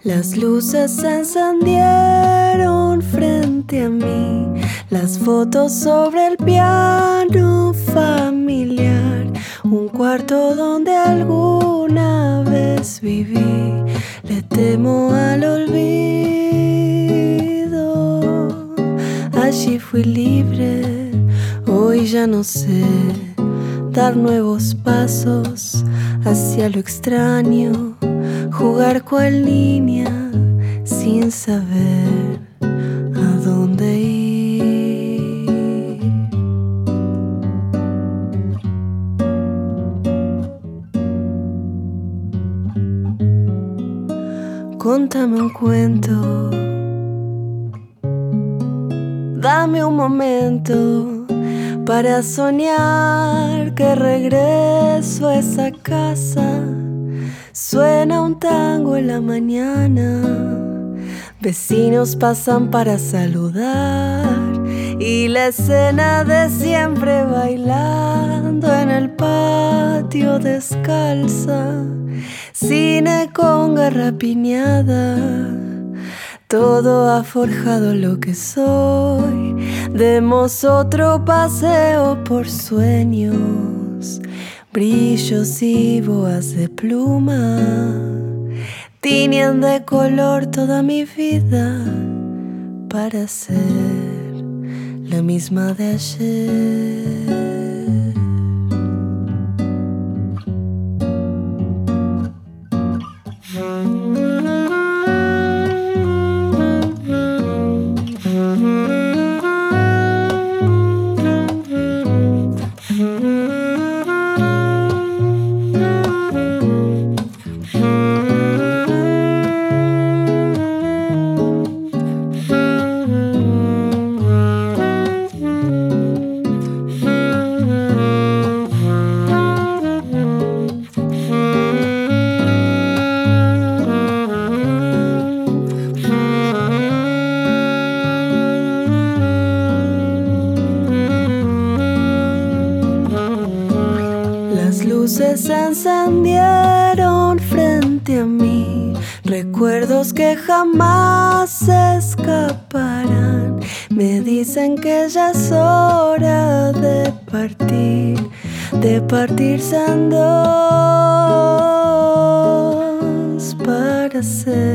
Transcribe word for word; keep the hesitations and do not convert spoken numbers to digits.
Las luces se encendieron frente a mí, las fotos sobre el piano familiar, un cuarto donde alguna vez viví. Le temo al olvido, allí fui libre, hoy ya no sé dar nuevos pasos hacia lo extraño, jugar cual niña sin saber a dónde ir. Contame un cuento, dame un momento para soñar que regreso a esa casa. Suena un tango en la mañana, vecinos pasan para saludar y la escena de siempre bailando en el patio descalza. Cine con garrapiñada, todo ha forjado lo que soy. Demos otro paseo por sueños, brillos y boas de pluma, tiñen de color toda mi vida para ser la misma de ayer. Las luces se encendieron frente a mí, recuerdos que jamás se escaparán. Me dicen que ya es hora de partir, de partirse en dos para ser